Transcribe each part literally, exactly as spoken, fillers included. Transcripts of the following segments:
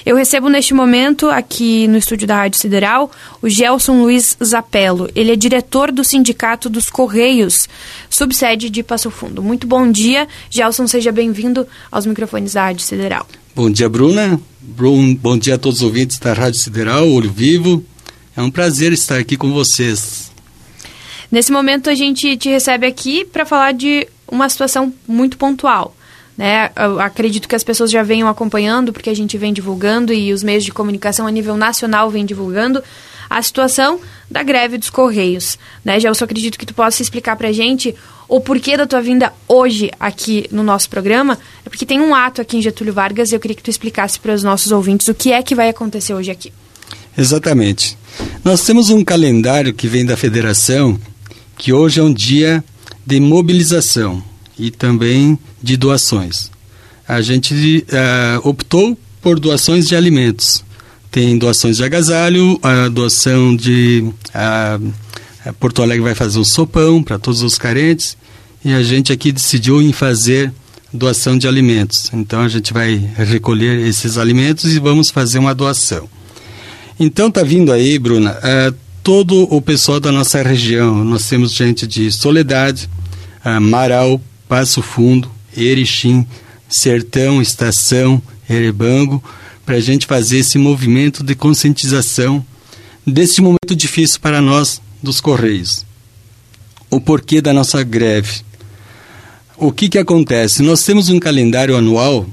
Eu recebo neste momento, aqui no estúdio da Rádio Sideral, o Gelson Luiz Zappello. Ele é diretor do Sindicato dos Correios, subsede de Passo Fundo. Muito bom dia, Gelson, seja bem-vindo aos microfones da Rádio Sideral. Bom dia, Bruna. Bom dia a todos os ouvintes da Rádio Sideral, Olho Vivo. É um prazer estar aqui com vocês. Nesse momento, a gente te recebe aqui para falar de uma situação muito pontual, né? Eu acredito que as pessoas já venham acompanhando, porque a gente vem divulgando e os meios de comunicação a nível nacional vêm divulgando a situação da greve dos Correios, né? Já eu só acredito que tu possa explicar para a gente o porquê da tua vinda hoje aqui no nosso programa, é porque tem um ato aqui em Getúlio Vargas e eu queria que tu explicasse para os nossos ouvintes o que é que vai acontecer hoje aqui. Exatamente. Nós temos um calendário que vem da federação, que hoje é um dia de mobilização e também de doações. A gente uh, optou por doações de alimentos. Tem doações de agasalho, a doação de... Uh, Porto Alegre vai fazer um sopão para todos os carentes e a gente aqui decidiu em fazer doação de alimentos. Então a gente vai recolher esses alimentos e vamos fazer uma doação. Então tá vindo aí, Bruna, uh, todo o pessoal da nossa região. Nós temos gente de Soledade, uh, Marau, Passo Fundo, Erechim, Sertão, Estação, Erebango, para a gente fazer esse movimento de conscientização deste momento difícil para nós dos Correios. O porquê da nossa greve. O que que acontece? Nós temos um calendário anual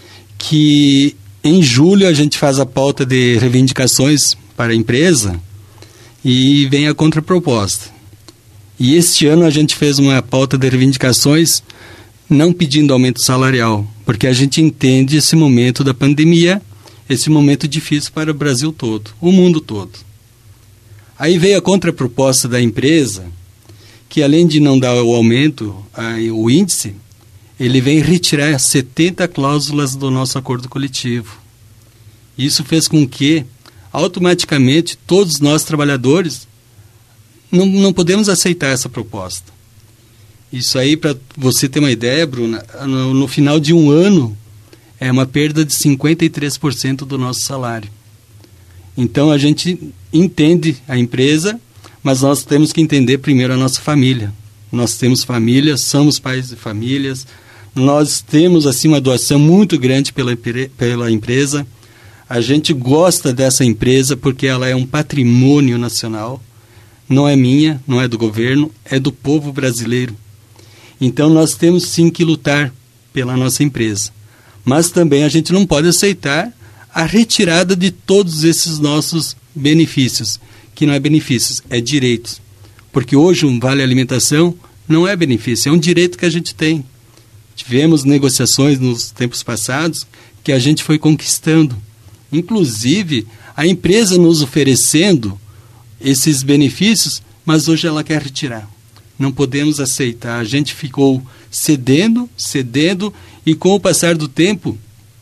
que em julho a gente faz a pauta de reivindicações para a empresa e vem a contraproposta. E este ano a gente fez uma pauta de reivindicações não pedindo aumento salarial, porque a gente entende esse momento da pandemia, esse momento difícil para o Brasil todo, o mundo todo. Aí veio a contraproposta da empresa, que além de não dar o aumento, a, o índice, ele vem retirar setenta cláusulas do nosso acordo coletivo. Isso fez com que, automaticamente, todos nós trabalhadores não, não podemos aceitar essa proposta. Isso aí, para você ter uma ideia, Bruna, no, no final de um ano, é uma perda de cinquenta e três por cento do nosso salário. Então, a gente entende a empresa, mas nós temos que entender primeiro a nossa família. Nós temos família, somos pais de famílias, nós temos assim uma doação muito grande pela, pela empresa. A gente gosta dessa empresa porque ela é um patrimônio nacional. Não é minha, não é do governo, é do povo brasileiro. Então nós temos sim que lutar pela nossa empresa. Mas também a gente não pode aceitar a retirada de todos esses nossos benefícios, que não é benefícios, é direitos. Porque hoje um vale alimentação não é benefício, é um direito que a gente tem. Tivemos negociações nos tempos passados que a gente foi conquistando. Inclusive, a empresa nos oferecendo esses benefícios, mas hoje ela quer retirar. Não podemos aceitar. A gente ficou cedendo, cedendo, e com o passar do tempo,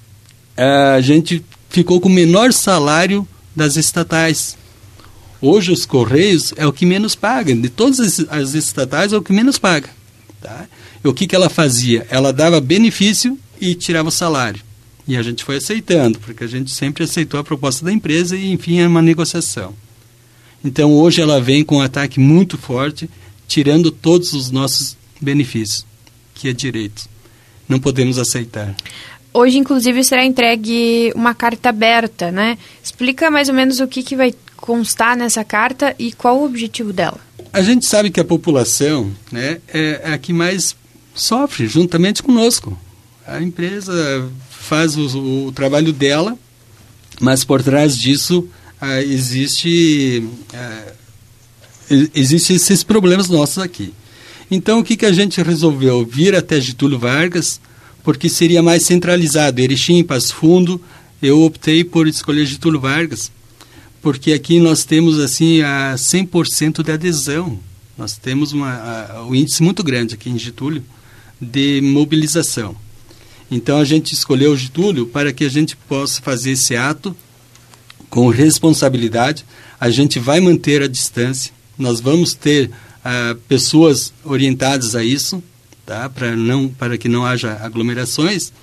a gente ficou com o menor salário das estatais. Hoje os Correios é o que menos paga. De todas as estatais é o que menos paga. Tá? E o que, que ela fazia? Ela dava benefício e tirava o salário. E a gente foi aceitando, porque a gente sempre aceitou a proposta da empresa e, enfim, é uma negociação. Então, hoje ela vem com um ataque muito forte, tirando todos os nossos benefícios, que é direito. Não podemos aceitar. Hoje, inclusive, será entregue uma carta aberta, né? Explica mais ou menos o que, que vai constar nessa carta e qual o objetivo dela. A gente sabe que a população, né, é a que mais sofre juntamente conosco. A empresa faz o, o trabalho dela, mas por trás disso ah, existe, ah, existe esses problemas nossos aqui. Então, o que, que a gente resolveu? Vir até Getúlio Vargas, porque seria mais centralizado. Erechim, Passo Fundo, eu optei por escolher Getúlio Vargas, porque aqui nós temos assim a cem por cento de adesão. Nós temos uma, a, um índice muito grande aqui em Getúlio de mobilização. Então a gente escolheu Getúlio para que a gente possa fazer esse ato com responsabilidade. A gente vai manter a distância, nós vamos ter uh, pessoas orientadas a isso, tá? para, não, para que não haja aglomerações,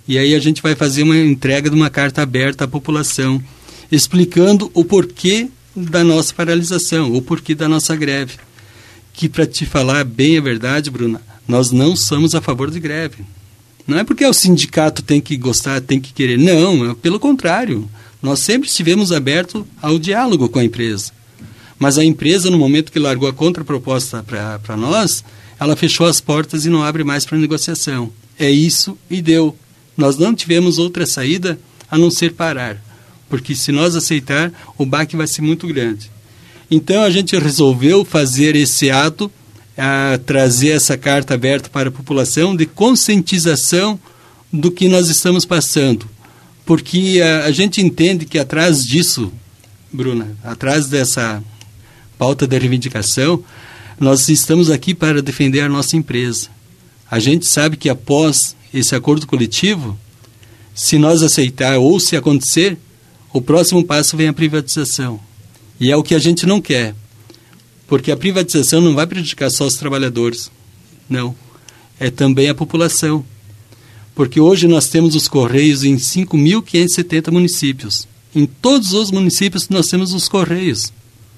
E aí a gente vai fazer uma entrega de uma carta aberta à população, explicando o porquê da nossa paralisação, o porquê da nossa greve. Que, para te falar bem a verdade, Bruna, nós não somos a favor de greve. Não é porque o sindicato tem que gostar, tem que querer. Não, é pelo contrário. Nós sempre estivemos abertos ao diálogo com a empresa. Mas a empresa, no momento que largou a contraproposta para nós, ela fechou as portas e não abre mais para negociação. É isso e deu. Nós não tivemos outra saída a não ser parar. Porque se nós aceitar, o baque vai ser muito grande. Então a gente resolveu fazer esse ato, a trazer essa carta aberta para a população de conscientização do que nós estamos passando. Porque a, a gente entende que atrás disso, Bruna, atrás dessa pauta da reivindicação, nós estamos aqui para defender a nossa empresa. A gente sabe que após esse acordo coletivo, se nós aceitar ou se acontecer, o próximo passo vem a privatização. E é o que a gente não quer. Porque a privatização não vai prejudicar só os trabalhadores. Não. É também a população. Porque hoje nós temos os Correios em cinco mil quinhentos e setenta municípios. Em todos os municípios nós temos os Correios.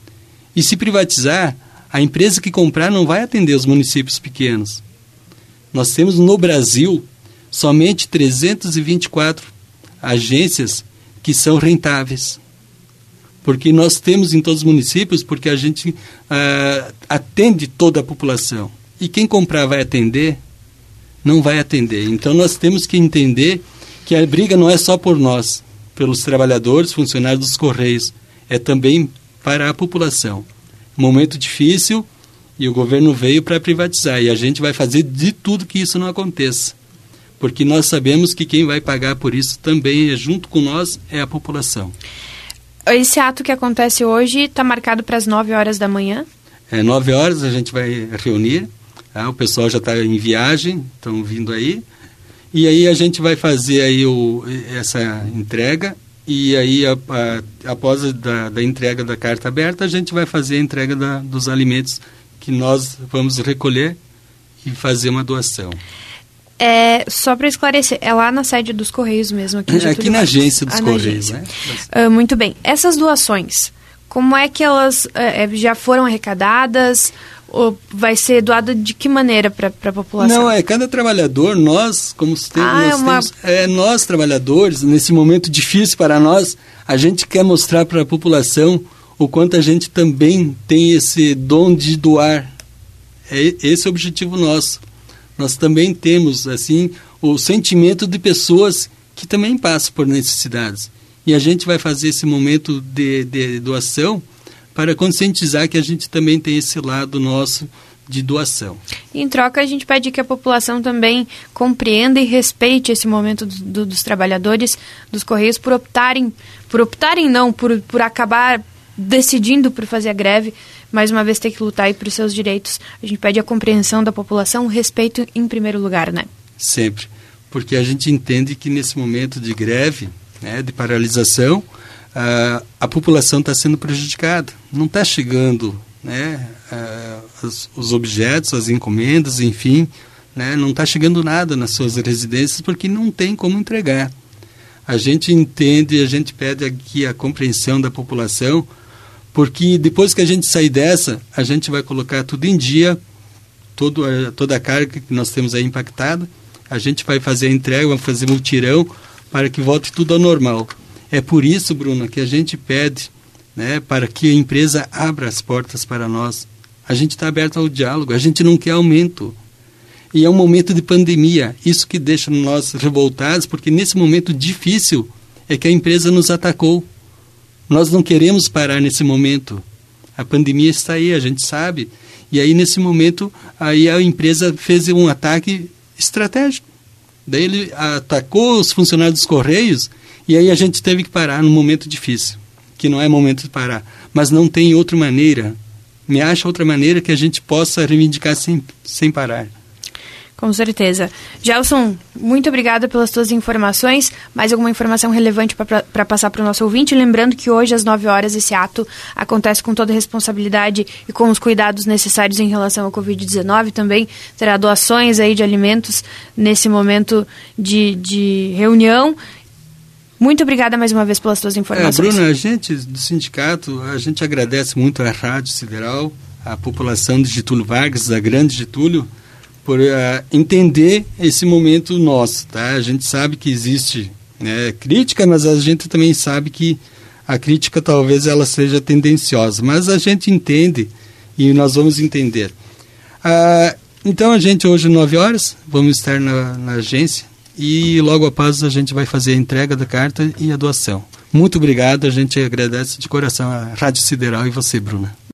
E se privatizar, a empresa que comprar não vai atender os municípios pequenos. Nós temos no Brasil somente trezentas e vinte e quatro agências que são rentáveis. Porque nós temos em todos os municípios, porque a gente uh, atende toda a população. E quem comprar vai atender? Não vai atender. Então nós temos que entender que a briga não é só por nós, pelos trabalhadores, funcionários dos Correios, é também para a população. Momento difícil e o governo veio para privatizar e a gente vai fazer de tudo que isso não aconteça. Porque nós sabemos que quem vai pagar por isso também, junto com nós, é a população. Esse ato que acontece hoje está marcado para as nove horas da manhã? É, nove horas a gente vai reunir, tá? O pessoal já está em viagem, estão vindo aí, e aí a gente vai fazer aí o, essa entrega, e aí a, a, após a da, da entrega da carta aberta, a gente vai fazer a entrega da, dos alimentos que nós vamos recolher e fazer uma doação. É, só para esclarecer, é lá na sede dos Correios mesmo? Aqui, é aqui na agência dos ah, Correios. Agência. Né? Uh, muito bem. Essas doações, como é que elas uh, já foram arrecadadas? Ou vai ser doada de que maneira para a população? Não, é cada trabalhador, nós, como temos, ah, nós, é uma... temos, é, nós trabalhadores, nesse momento difícil para nós, a gente quer mostrar para a população o quanto a gente também tem esse dom de doar. É esse é o objetivo nosso. Nós também temos, assim, o sentimento de pessoas que também passam por necessidades. E a gente vai fazer esse momento de, de doação para conscientizar que a gente também tem esse lado nosso de doação. Em troca, a gente pede que a população também compreenda e respeite esse momento do, do, dos trabalhadores dos Correios por optarem, por optarem não, por, por acabar decidindo por fazer a greve, mais uma vez ter que lutar aí pelos seus direitos. A gente pede a compreensão da população, o respeito em primeiro lugar, né? Sempre, porque a gente entende que nesse momento de greve, né, de paralisação, a, a população está sendo prejudicada. Não está chegando, né, a, os, os objetos, as encomendas, enfim, né, não está chegando nada nas suas residências porque não tem como entregar. A gente entende, a gente pede aqui a compreensão da população, porque depois que a gente sair dessa, a gente vai colocar tudo em dia, todo a, toda a carga que nós temos aí impactada, a gente vai fazer a entrega, vai fazer um mutirão para que volte tudo ao normal. É por isso, Bruno, que a gente pede, né, para que a empresa abra as portas para nós. A gente está aberto ao diálogo, a gente não quer aumento. E é um momento de pandemia, isso que deixa nós revoltados, porque nesse momento difícil é que a empresa nos atacou. Nós não queremos parar nesse momento. A pandemia está aí, a gente sabe. E aí, nesse momento, aí a empresa fez um ataque estratégico. Daí ele atacou os funcionários dos Correios e aí a gente teve que parar num momento difícil, que não é momento de parar. Mas não tem outra maneira. Me acha outra maneira que a gente possa reivindicar sem, sem parar. Com certeza. Gelson, muito obrigada pelas tuas informações. Mais alguma informação relevante para passar para o nosso ouvinte? Lembrando que hoje, às nove horas, esse ato acontece com toda a responsabilidade e com os cuidados necessários em relação ao covid dezenove. Também terá doações aí de alimentos nesse momento de, de reunião. Muito obrigada mais uma vez pelas tuas informações. É, Bruna, a gente do sindicato, a gente agradece muito à Rádio Sideral, à população de Getúlio Vargas, da Grande Getúlio, por uh, entender esse momento nosso, tá? A gente sabe que existe, né, crítica, mas a gente também sabe que a crítica talvez ela seja tendenciosa, mas a gente entende e nós vamos entender. Uh, então a gente hoje, nove horas, vamos estar na, na agência e logo após a gente vai fazer a entrega da carta e a doação. Muito obrigado, a gente agradece de coração a Rádio Sideral e você, Bruna.